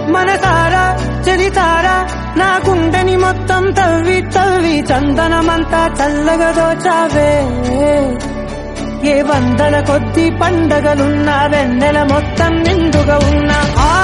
మనసారా చలితారా నా గుండెని మొత్తం తవ్వి తవ్వి చందనమంతా చల్లగా దోచావే ఏ వందల కొద్ది పండగలున్నా వెన్నెల మొత్తం నిండుగా ఉన్నా